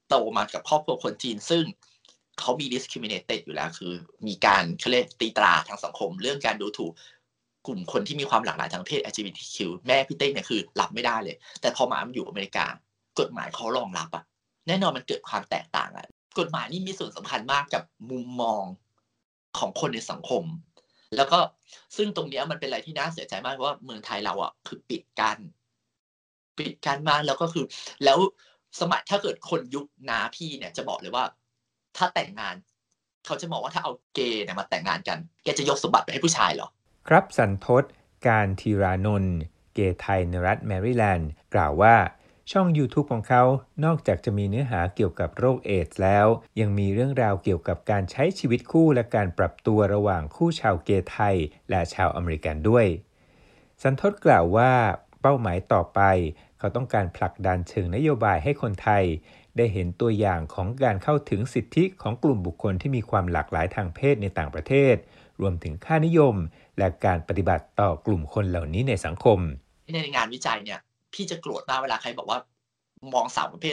โตมากับครอบครัวคนจีนซึ่งเขามี discriminated อยู่แล้วคือมีการเขาเรียกตีตราทางสังคมเรื่องการดูถูกกลุ่มคนที่มีความหลากหลายทางเพศ LGBTQ แม่พี่เต้เนี่ยคือรับไม่ได้เลยแต่พอมาอยู่อเมริกากฎหมายเขารองรับแน่นอนมันเกิดความแตกต่างกฎหมายนี่มีส่วนสำคัญมากกับมุมมองของคนในสังคมแล้วก็ซึ่งตรงนี้มันเป็นอะไรที่น่าเสียใจมากเพราะว่าเมืองไทยเราคือปิดกันมากแล้วก็คือแล้วสมัยถ้าเกิดคนยุคน้าพี่เนี่ยจะบอกเลยว่าถ้าแต่งงานเขาจะบอกว่าถ้าเอาเกย์เนี่ยมาแต่งงานกันแกจะยกสมบัติไปให้ผู้ชายเหรอครับสันทดการธีรานนท์เกย์ไทยในรัฐแมริแลนด์กล่าวว่าช่อง YouTube ของเขานอกจากจะมีเนื้อหาเกี่ยวกับโรคเอดส์แล้วยังมีเรื่องราวเกี่ยวกับการใช้ชีวิตคู่และการปรับตัวระหว่างคู่ชาวเกย์ไทยและชาวอเมริกันด้วยสันทดกล่าวว่าเป้าหมายต่อไปเขาต้องการผลักดันเชิงนโยบายให้คนไทยได้เห็นตัวอย่างของการเข้าถึงสิทธิของกลุ่มบุคคลที่มีความหลากหลายทางเพศในต่างประเทศรวมถึงค่านิยมและการปฏิบัติต่อกลุ่มคนเหล่านี้ในสังคมในงานวิจัยเนี่ยพี่จะโกรธมากเวลาใครบอกว่ามองสาวประเภท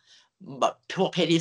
2แบบพวกเพศที่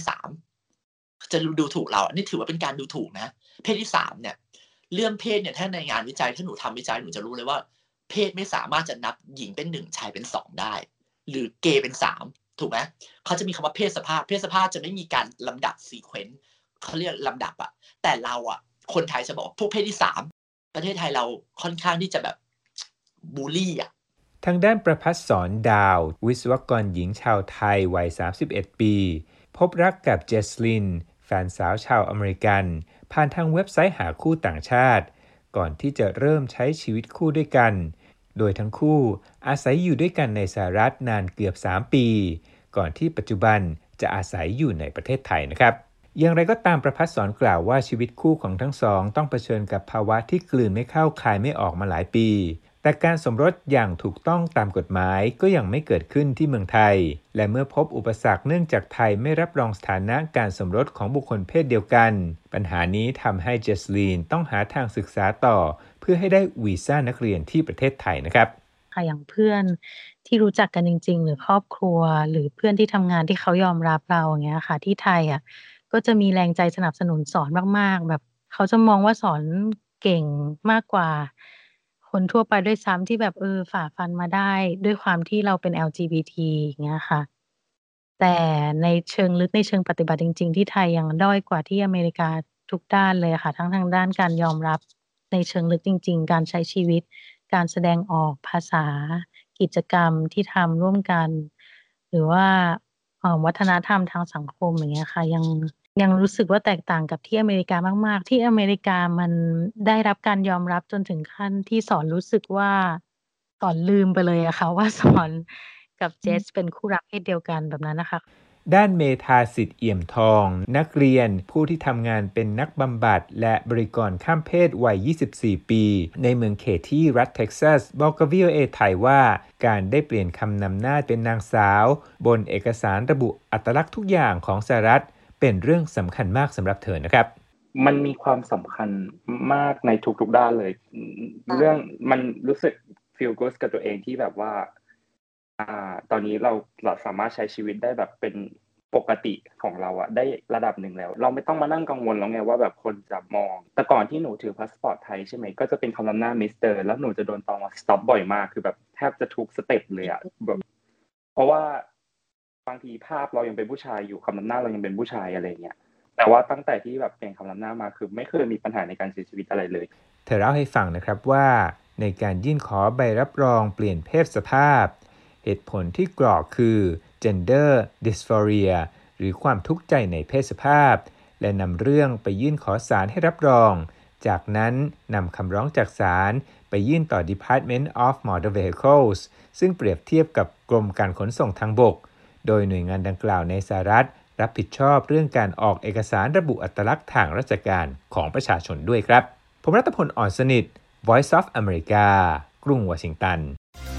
3จะดูถูกเรานี่ถือว่าเป็นการดูถูกนะเพศที่3เนี่ยเรื่องเพศเนี่ยถ้าในงานวิจัยถ้าหนูทำวิจัยหนูจะรู้เลยว่าเพศไม่สามารถจะนับหญิงเป็น1ชายเป็น2ได้หรือเกย์เป็น3ถูกไหมเขาจะมีคำว่าเพศสภาพจะไม่มีการลำดับซีเควนซ์เขาเรียกลำดับแต่เราคนไทยจะบอกพวกเพศที่3ประเทศไทยเราค่อนข้างที่จะแบบบูลลี่ทางด้านประภัสสรดาววิศวกรหญิงชาวไทยวัย31ปีพบรักกับเจสลินแฟนสาวชาวอเมริกันผ่านทางเว็บไซต์หาคู่ต่างชาติก่อนที่จะเริ่มใช้ชีวิตคู่ด้วยกันโดยทั้งคู่อาศัยอยู่ด้วยกันในสหรัฐนานเกือบ3ปีก่อนที่ปัจจุบันจะอาศัยอยู่ในประเทศไทยนะครับอย่างไรก็ตามประภัสสรกล่าวว่าชีวิตคู่ของทั้งสองต้องเผชิญกับภาวะที่กลืนไม่เข้าคายไม่ออกมาหลายปีแต่การสมรสอย่างถูกต้องตามกฎหมายก็ยังไม่เกิดขึ้นที่เมืองไทยและเมื่อพบอุปสรรคเนื่องจากไทยไม่รับรองสถานะการสมรสของบุคคลเพศเดียวกันปัญหานี้ทำให้เจสลีนต้องหาทางศึกษาต่อเพื่อให้ได้วีซ่านักเรียนที่ประเทศไทยนะครับอย่างเพื่อนที่รู้จักกันจริงๆหรือครอบครัวหรือเพื่อนที่ทำงานที่เขายอมรับเราอย่างเงี้ยค่ะที่ไทยก็จะมีแรงใจสนับสนุนสอนมากๆแบบเขาจะมองว่าสอนเก่งมากกว่าคนทั่วไปด้วยซ้ำที่แบบฝ่าฟันมาได้ด้วยความที่เราเป็น LGBT อย่างเงี้ยค่ะแต่ในเชิงลึกในเชิงปฏิบัติจริงๆที่ไทยยังด้อยกว่าที่อเมริกาทุกด้านเลยค่ะทั้งทางด้านการยอมรับในเชิงลึกจริงๆการใช้ชีวิตการแสดงออกภาษากิจกรรมที่ทำร่วมกันหรือว่าวัฒนธรรมทางสังคมอย่างเงี้ยค่ะยังรู้สึกว่าแตกต่างกับที่อเมริกามากๆที่อเมริกามันได้รับการยอมรับจนถึงขั้นที่สอนรู้สึกว่าสอนลืมไปเลยอะค่ะว่าสอนกับเจสเป็นคู่รักเพศเดียวกันแบบนั้นนะคะด้านเมธาสิทธิ์เอี่ยมทองนักเรียนผู้ที่ทำงานเป็นนักบำบัดและบริกรข้ามเพศวัย24ปีในเมืองเคที่รัฐเท็กซัสบอกกับ VOA ไทยว่าการได้เปลี่ยนคำนำหน้าเป็นนางสาวบนเอกสารระบุอัตลักษณ์ทุกอย่างของสหรัฐเป็นเรื่องสำคัญมากสำหรับเธอนะครับมันมีความสำคัญมากในทุกๆด้านเลยเรื่องมันรู้สึก feel good กับตัวเองที่แบบว่าตอนนี้เราสามารถใช้ชีวิตได้แบบเป็นปกติของเราได้ระดับหนึ่งแล้วเราไม่ต้องมานั่งกังวลแล้วไงว่าแบบคนจะมองแต่ก่อนที่หนูถือพาสปอร์ตไทยใช่ไหมก็จะเป็นคำนำหน้ามิสเตอร์แล้วหนูจะโดนตอสต็อปบ่อยมากคือแบบแทบจะทุกสเต็ปเลยแบบเพราะว่าบางทีภาพเรายังเป็นผู้ชายอยู่คำนำหน้าเรายังเป็นผู้ชายอะไรเงี้ยแต่ว่าตั้งแต่ที่แบบเปลี่ยนคำนำหน้ามาคือไม่เคยมีปัญหาในการเสียชีวิตอะไรเลยเธอเล่าให้ฟังนะครับว่าในการยื่นขอใบรับรองเปลี่ยนเพศสภาพเหตุผลที่กรอกคือ gender dysphoria หรือความทุกข์ใจในเพศสภาพและนำเรื่องไปยื่นขอศาลให้รับรองจากนั้นนำคำร้องจากศาลไปยื่นต่อ Department of Motor Vehicles ซึ่งเปรียบเทียบกับกรมการขนส่งทางบกโดยหน่วยงานดังกล่าวในสหรัฐรับผิดชอบเรื่องการออกเอกสารระบุอัตลักษณ์ทางราชการของประชาชนด้วยครับผมรัตพล อ่อนสนิท Voice of America กรุงวอชิงตัน